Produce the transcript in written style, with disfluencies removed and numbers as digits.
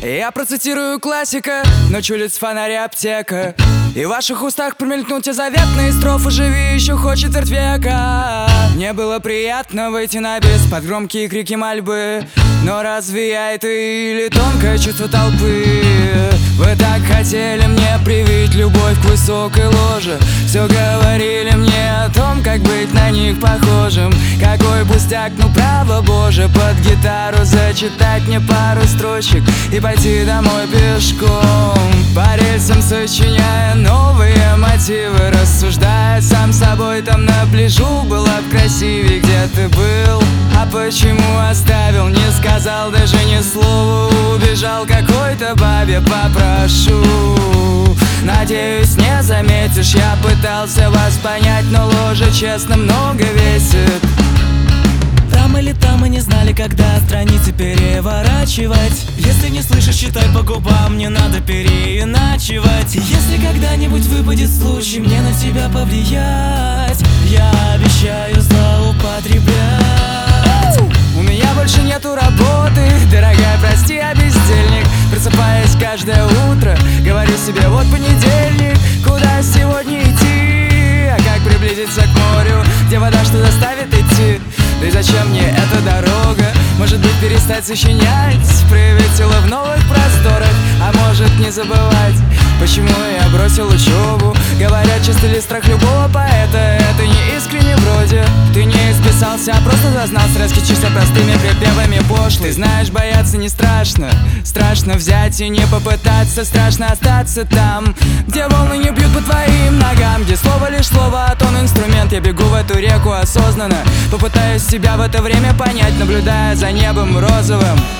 Я процитирую классика: ночь улиц, фонари, аптека, и в ваших устах промелькнут те заветные строфы: живи еще хоть четверть века. Мне было приятно выйти на бис под громкие крики мольбы, но разве я это или тонкое чувство толпы? Вы так хотели мне привить любовь к высокой ложе, все говорили мне о том, как быть на них похожим. Какой пустяк, ну право боже, под гитару зачитать мне пару строчек и пойти домой пешком. По рельсам сочиняя новые мотивы, рассуждая сам собой там на пляжу. Было б красивее, где ты был, а почему оставил? Не сказал даже ни слова, убежал какой-то бабе попрошу. Надеюсь, не заметишь, я пытался вас понять, но ложа, честно, много весит. Там или там мы не знали, когда страницы переворачивать. Если не слышишь, читай по губам, не надо переиначивать. Если когда-нибудь выпадет случай мне на тебя повлиять, я обещаю злоупотреблять. У меня больше нету работы, дорогая, прости, я бездельник. Просыпаясь каждое утро, говорю себе: вот понедельник, куда сегодня идти? А как приблизиться к морю, где вода что заставит идти? Да и зачем мне эта дорога? Может быть, перестать сочинять, проявить силу в новых просторах, а может не забывать, почему я бросил учебу. Говорят, чистый ли страх любого поэта, это не искренне вроде. Ты не исписался, а просто зазнал сразки чисто простыми припевами пошлый. Ты знаешь, бояться не страшно, страшно взять и не попытаться, страшно остаться там, где волны не бьют по твоим ногам, где слово лишь слово, а тон инструмент. Я бегу в эту реку осознанно, попытаюсь себя в это время понять, наблюдая за небом розовым.